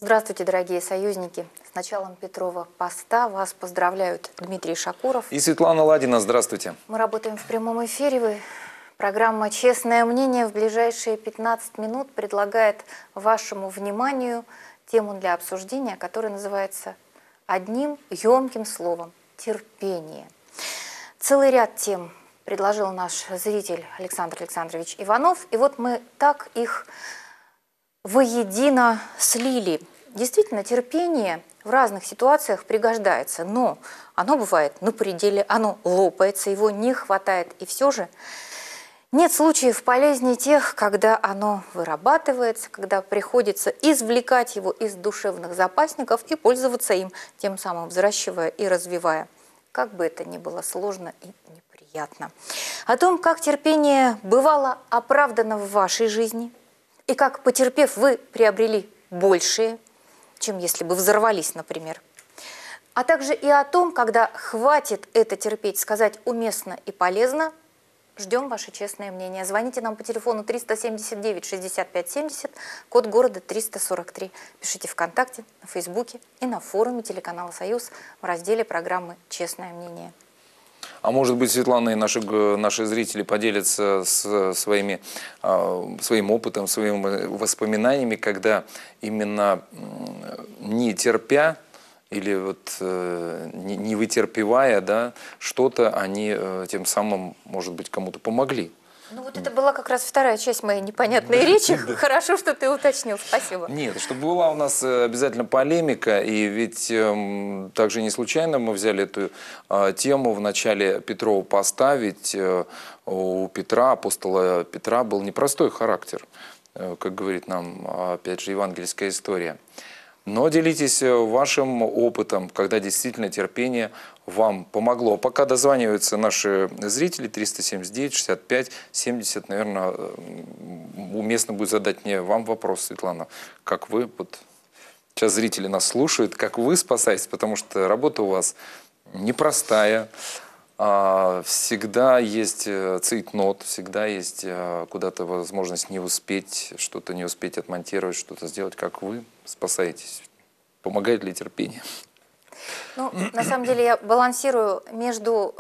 Здравствуйте, дорогие союзники. С началом Петрова поста вас поздравляют Дмитрий Шакуров и Светлана Ладина. Здравствуйте. Мы работаем в прямом эфире. Программа «Честное мнение» в ближайшие 15 минут предлагает вашему вниманию тему для обсуждения, которая называется одним емким словом – терпение. Целый ряд тем предложил наш зритель Александр Александрович Иванов, и вот мы так их воедино слили. Действительно, терпение в разных ситуациях пригождается, но оно бывает на пределе, оно лопается, его не хватает, и все же нет случаев полезнее тех, когда оно вырабатывается, когда приходится извлекать его из душевных запасников и пользоваться им, тем самым взращивая и развивая. Как бы это ни было сложно и неприятно. О том, как терпение бывало оправдано в вашей жизни, и как, потерпев, вы приобрели большее, чем если бы взорвались, например. А также и о том, когда хватит это терпеть, сказать уместно и полезно. Ждем ваше честное мнение. Звоните нам по телефону 379-65-70, код города 343. Пишите ВКонтакте, на Фейсбуке и на форуме телеканала «Союз» в разделе программы «Честное мнение». А может быть, Светлана, и наши зрители поделятся своим опытом, своими воспоминаниями, когда именно не терпя или вот не вытерпевая, да, что-то, они тем самым, может быть, кому-то помогли. Ну вот это была как раз вторая часть моей непонятной речи. Хорошо, что ты уточнил. Спасибо. Нет, чтобы была у нас обязательно полемика, и ведь также не случайно мы взяли эту тему в начале Петрова поста, ведь у Петра, апостола Петра, был непростой характер, как говорит нам, опять же, евангельская история. Но делитесь вашим опытом, когда действительно терпение вам помогло. Пока дозваниваются наши зрители, 379-65-70, наверное, уместно будет задать мне вам вопрос, Светлана. Как вы, вот сейчас зрители нас слушают, как вы спасаетесь, потому что работа у вас непростая. Всегда есть цейтнот, всегда есть куда-то возможность не успеть, что-то не успеть отмонтировать, что-то сделать. Как вы спасаетесь? Помогает ли терпение? Ну, на самом деле я балансирую между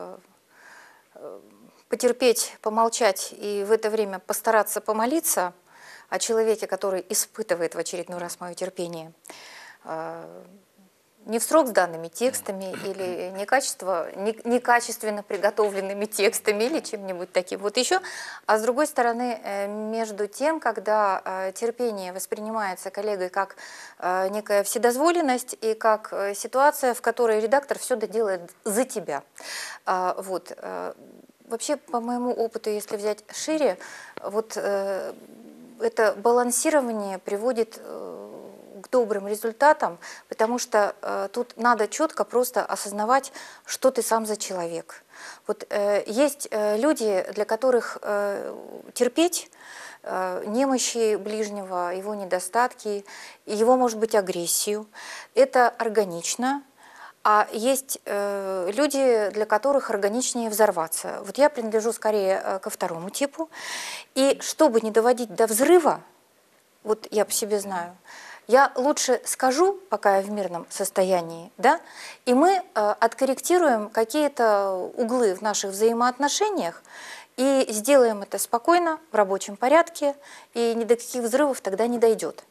потерпеть, помолчать и в это время постараться помолиться о человеке, который испытывает в очередной раз мое терпение. Не в срок с данными текстами или некачественно приготовленными текстами или чем-нибудь таким. Вот еще. А с другой стороны, между тем, когда терпение воспринимается коллегой как некая вседозволенность и как ситуация, в которой редактор все доделает за тебя. Вот. Вообще, по моему опыту, если взять шире, вот это балансирование приводит к добрым результатам, потому что тут надо четко просто осознавать, что ты сам за человек. Вот есть люди, для которых терпеть немощи ближнего, его недостатки, его, может быть, агрессию, это органично. А есть люди, для которых органичнее взорваться. Вот я принадлежу скорее ко второму типу. И чтобы не доводить до взрыва, вот я по себе знаю, я лучше скажу, пока я в мирном состоянии, да, и мы откорректируем какие-то углы в наших взаимоотношениях и сделаем это спокойно, в рабочем порядке, и ни до каких взрывов тогда не дойдет.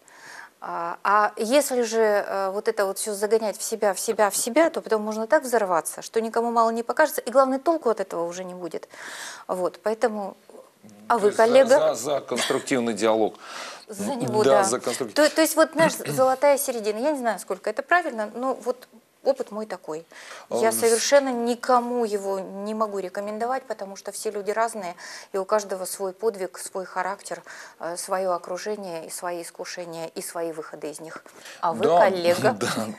А если же вот это вот все загонять в себя, то потом можно так взорваться, что никому мало не покажется, и главное, толку от этого уже не будет. Вот, поэтому... А вы, коллега? За конструктивный диалог. За него, да. За конструктивный. То есть вот наша золотая середина, я не знаю, сколько это правильно, но вот опыт мой такой. Я совершенно никому его не могу рекомендовать, потому что все люди разные, и у каждого свой подвиг, свой характер, свое окружение, и свои искушения, и свои выходы из них. А вы, да, коллега?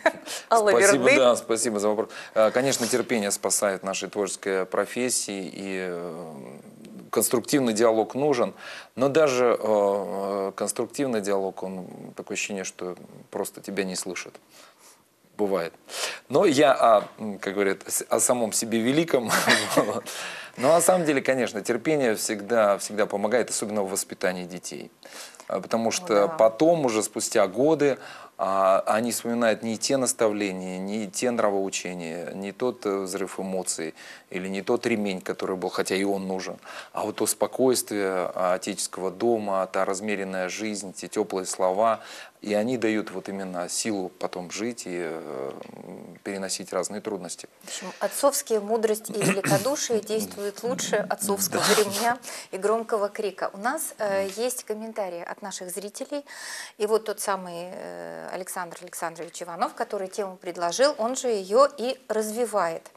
Да. Спасибо за вопрос. Конечно, терпение спасает нашей творческой профессии, и конструктивный диалог нужен, но даже конструктивный диалог, он такое ощущение, что просто тебя не слышат. Бывает. Но я, как говорят, о самом себе великом. Но на самом деле, конечно, терпение всегда помогает, особенно в воспитании детей. Потому что потом, уже спустя годы, они вспоминают не те наставления, не те нравоучения, не тот взрыв эмоций или не тот ремень, который был, хотя и он нужен, а вот то спокойствие отеческого дома, та размеренная жизнь, те теплые слова. И они дают вот именно силу потом жить и переносить разные трудности. В общем, отцовские мудрость и великодушие действуют лучше отцовского ремня и громкого крика. У нас есть комментарии от наших зрителей. И вот тот самый Александр Александрович Иванов, который тему предложил, он же ее и развивает.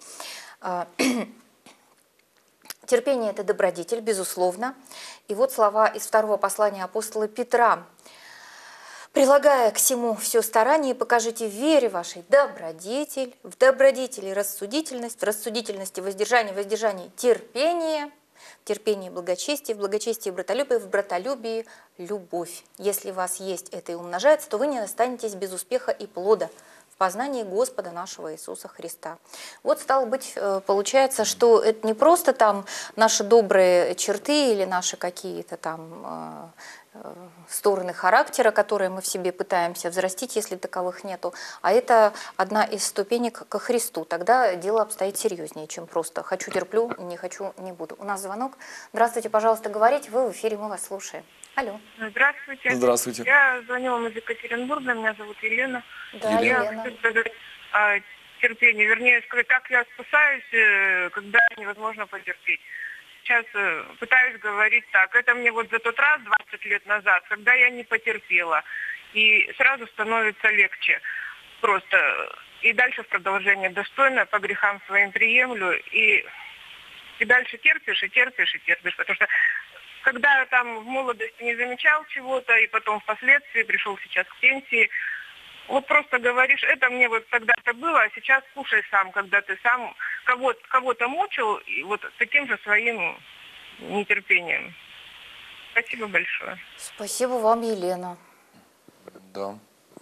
Терпение – это добродетель, безусловно. И вот слова из второго послания апостола Петра. «Прилагая к всему все старание, покажите в вере вашей добродетель, в добродетели рассудительность, в рассудительности воздержание, в воздержании терпение, в терпении благочестие, в благочестии братолюбие, в братолюбии любовь. Если у вас есть это и умножается, то вы не останетесь без успеха и плода в познании Господа нашего Иисуса Христа». Вот, стало быть, получается, что это не просто там наши добрые черты или наши какие-то там стороны характера, которые мы в себе пытаемся взрастить, если таковых нету, а это одна из ступенек ко Христу. Тогда дело обстоит серьезнее, чем просто «хочу, терплю, не хочу, не буду». У нас звонок. Здравствуйте, пожалуйста, говорите, вы в эфире, мы вас слушаем. Алло. Здравствуйте. Здравствуйте. Я звоню вам из Екатеринбурга, меня зовут Елена. Да, Елена. Я хочу сказать о терпении, вернее сказать, как я спасаюсь, когда невозможно потерпеть. Сейчас пытаюсь говорить так. Это мне вот за тот раз, 20 лет назад, когда я не потерпела. И сразу становится легче. Просто. И дальше в продолжение достойно, по грехам своим приемлю. И дальше терпишь, и терпишь, и терпишь. Потому что когда там в молодости не замечал чего-то, и потом впоследствии пришел сейчас к пенсии, вот просто говоришь, это мне вот тогда-то было, а сейчас кушай сам, когда ты сам кого-то мучил, и вот таким же своим нетерпением. Спасибо большое. Спасибо вам, Елена. Да.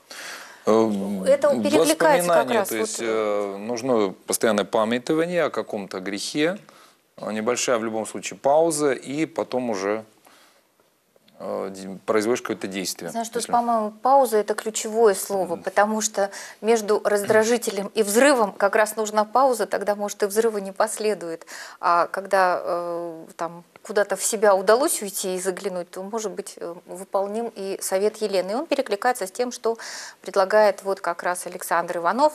Это перекликается как раз. То есть нужно постоянное памятование о каком-то грехе, небольшая в любом случае пауза, и потом уже производишь какое-то действие. Знаешь, тут, по-моему, пауза – это ключевое слово, потому что между раздражителем и взрывом как раз нужна пауза, тогда, может, и взрыва не последует. А когда там куда-то в себя удалось уйти и заглянуть, то, может быть, выполним и совет Елены. И он перекликается с тем, что предлагает вот как раз Александр Иванов.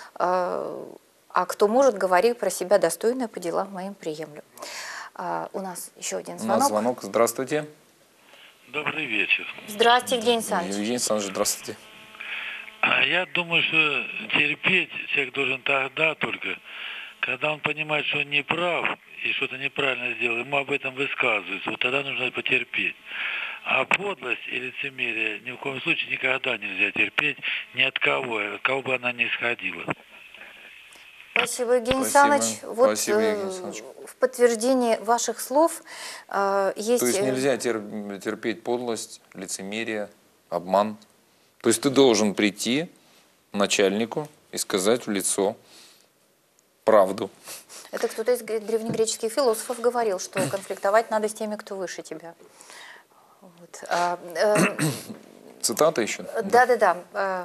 А кто может, говори про себя достойно, по делам моим приемлю. У нас еще один звонок. У нас звонок. Здравствуйте. Добрый вечер. Здравствуйте, Евгений Александрович. Евгений Александрович, здравствуйте. Я думаю, что терпеть человек должен тогда только, когда он понимает, что он не прав и что-то неправильно сделал, ему об этом высказывается. Вот тогда нужно потерпеть. А подлость и лицемерие ни в коем случае никогда нельзя терпеть ни от кого бы она ни исходила. Спасибо, Евгений Спасибо. Александрович. Вот Спасибо, Евгений Александрович. в подтверждении ваших слов есть... То есть нельзя терпеть подлость, лицемерие, обман. То есть ты должен прийти начальнику и сказать в лицо правду. Это кто-то из древнегреческих философов говорил, что конфликтовать надо с теми, кто выше тебя. Вот. Цитата еще? Да.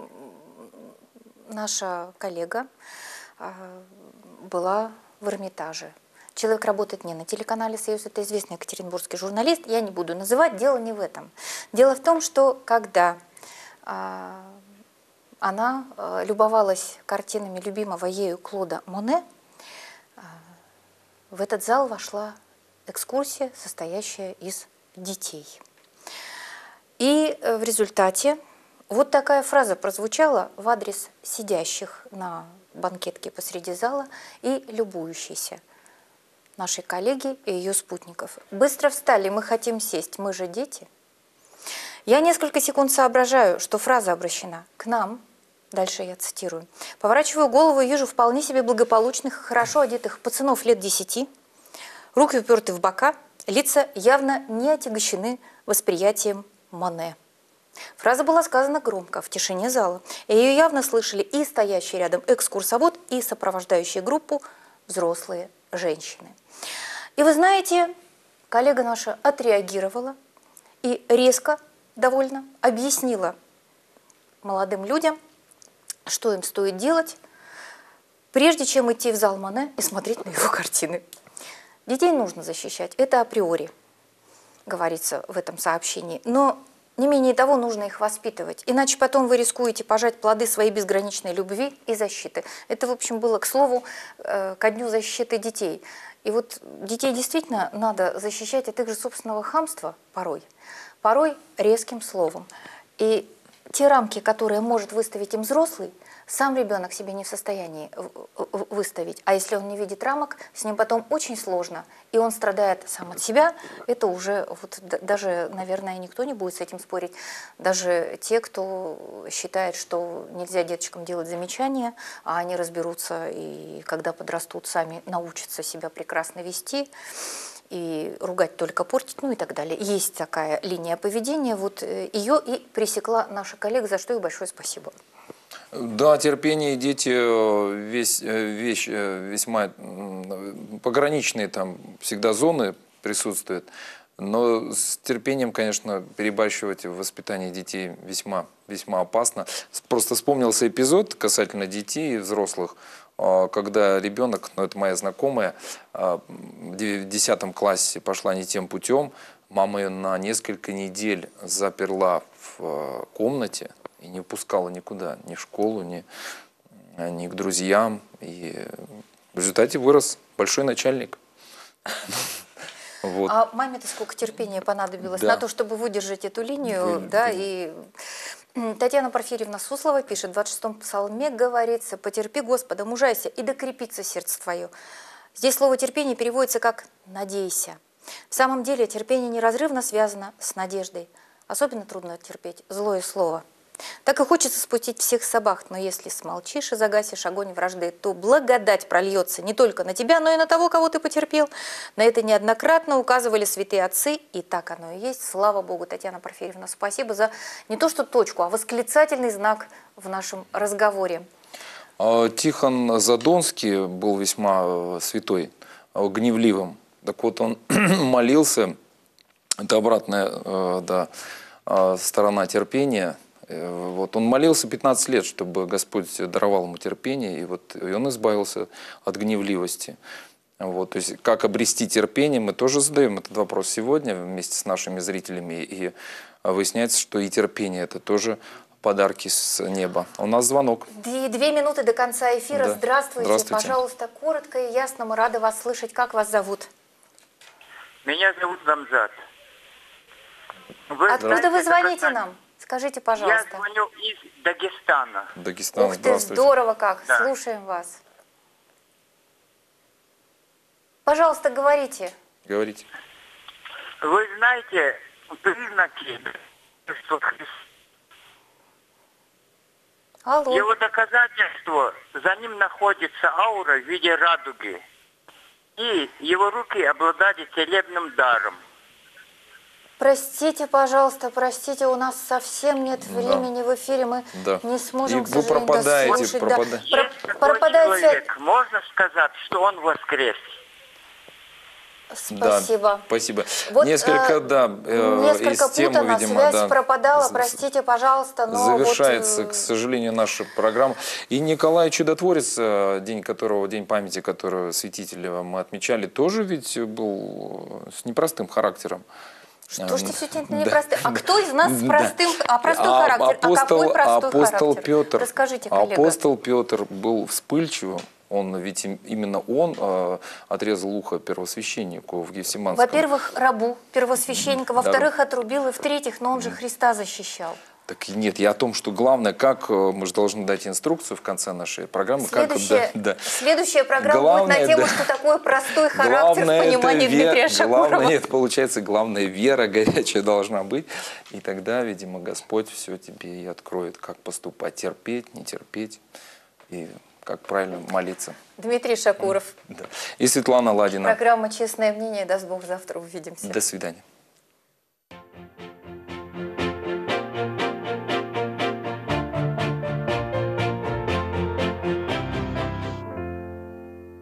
Наша коллега была в Эрмитаже. Человек работает не на телеканале «Союз», это известный екатеринбургский журналист, я не буду называть, дело не в этом. Дело в том, что когда она любовалась картинами любимого ею Клода Моне, в этот зал вошла экскурсия, состоящая из детей. И в результате вот такая фраза прозвучала в адрес сидящих на банкетке посреди зала и любующейся нашей коллеги и ее спутников. «Быстро встали, мы хотим сесть, мы же дети». Я несколько секунд соображаю, что фраза обращена к нам. Дальше я цитирую. «Поворачиваю голову и вижу вполне себе благополучных, хорошо одетых пацанов лет 10, руки уперты в бока, лица явно не отягощены восприятием Моне». Фраза была сказана громко, в тишине зала, и ее явно слышали и стоящие рядом экскурсовод, и сопровождающие группу взрослые женщины. И вы знаете, коллега наша отреагировала и резко довольно объяснила молодым людям, что им стоит делать, прежде чем идти в зал Моне и смотреть на его картины. Детей нужно защищать, это априори, говорится в этом сообщении. Но не менее того, нужно их воспитывать, иначе потом вы рискуете пожать плоды своей безграничной любви и защиты. Это, в общем, было, к слову, ко дню защиты детей. И вот детей действительно надо защищать от их же собственного хамства порой резким словом. И те рамки, которые может выставить им взрослый, сам ребенок себе не в состоянии выставить. А если он не видит рамок, с ним потом очень сложно, и он страдает сам от себя. Это уже, вот, даже, наверное, никто не будет с этим спорить. Даже те, кто считает, что нельзя деточкам делать замечания, а они разберутся, и когда подрастут, сами научатся себя прекрасно вести, и ругать только портить, ну и так далее. Есть такая линия поведения, вот ее и пресекла наша коллега, за что ей большое спасибо. Да, терпение и дети вещь весьма пограничные, там всегда зоны присутствуют, но с терпением, конечно, перебарщивать в воспитании детей весьма опасно. Просто вспомнился эпизод касательно детей и взрослых, когда ребенок, ну это моя знакомая, в 10 классе пошла не тем путем, мама ее на несколько недель заперла в комнате и не пускала никуда, ни в школу, ни к друзьям. И в результате вырос большой начальник. Вот. А маме-то сколько терпения понадобилось, Да. на то, чтобы выдержать эту линию, да, и Татьяна Порфирьевна Суслова пишет, в 26-м псалме говорится: «Потерпи, Господа, мужайся, и докрепится сердце твое». Здесь слово «терпение» переводится как «надейся». В самом деле терпение неразрывно связано с надеждой. Особенно трудно терпеть злое слово. Так и хочется спустить всех собак, но если смолчишь и загасишь огонь вражды, то благодать прольется не только на тебя, но и на того, кого ты потерпел. На это неоднократно указывали святые отцы, и так оно и есть. Слава Богу, Татьяна Порфирьевна, спасибо за не то что точку, а восклицательный знак в нашем разговоре. Тихон Задонский был весьма святой, гневливым. Так вот, он молился, это обратная сторона терпения. Вот, он молился 15 лет, чтобы Господь даровал ему терпение, и он избавился от гневливости. Вот, то есть, как обрести терпение, мы тоже задаем этот вопрос сегодня вместе с нашими зрителями, и выясняется, что и терпение – это тоже подарки с неба. У нас звонок. 2 минуты до конца эфира. Да. Здравствуйте. Здравствуйте. Пожалуйста, коротко и ясно, мы рады вас слышать. Как вас зовут? Меня зовут Замжат. Откуда вы звоните нам? Скажите, Я пожалуйста. звоню из Дагестана. Дагестан, Ух ты, здравствуйте. здорово как. Да. Слушаем вас. Пожалуйста, говорите. Говорите. Вы знаете признаки Иисуса Христа. Алло. Его доказательство, за ним находится аура в виде радуги. И его руки обладали целебным даром. Простите, пожалуйста, простите, у нас совсем нет времени в эфире, мы Да. не сможем, И к вы сожалению, пропадаете, дослушать. пропадаете. Да. Есть такой Пропадает связь. человек, можно сказать, что он воскрес. Спасибо. Да, спасибо. Вот, Несколько, Несколько из темы, путано, видимо, связь да, пропадала, простите, пожалуйста, но завершается, вот, к сожалению, наша программа. И Николай Чудотворец, день памяти которого святителя мы отмечали, тоже ведь был с непростым характером. что ж ты все Да. непростым? А кто из нас с простым, простой А характер? Какой простой апостол характер? Петр, Расскажите, коллега. апостол Петр был вспыльчивым. Именно он отрезал ухо первосвященнику в Гефсиманском. Во-первых, рабу, первосвященника, во-вторых, отрубил, и в-третьих, но он же Христа защищал. Так нет, я о том, что главное, как мы же должны дать инструкцию в конце нашей программы. Следующая программа Главное, будет на тему, да. что такое простой характер в Главное, понимании Дмитрия Шакурова. Главное, это получается, главная вера горячая должна быть. И тогда, видимо, Господь все тебе и откроет, как поступать, терпеть, не терпеть, и как правильно молиться. Дмитрий Шакуров. Да. И Светлана Ладина. Программа «Честное мнение». Даст Бог, завтра увидимся. До свидания.